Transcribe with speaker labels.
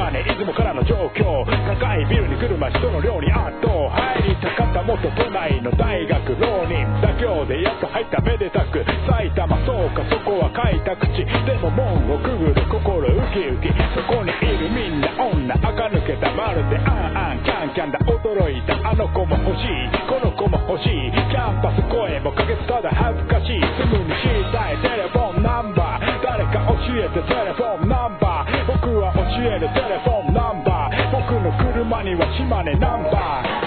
Speaker 1: 島根出雲からの状況、高いビルに車人の量に圧倒、入りたかった元都内の大学浪人、妥協でやっと入っためでたく埼玉、そうかそこは開拓地、でも門をくぐる心ウキウキ、そこにいるみんな女垢抜けた、まるでアンアンキャンキャンだ、驚いたあの子も欲しいこの子も欲しい、キャンパス声もかけずただ恥ずかしい、すぐに知りたいテレフォンナンバー、誰か教えてテレフォンナンバー、僕は教えるテレフォンナンバー、僕の車には島根ナンバー。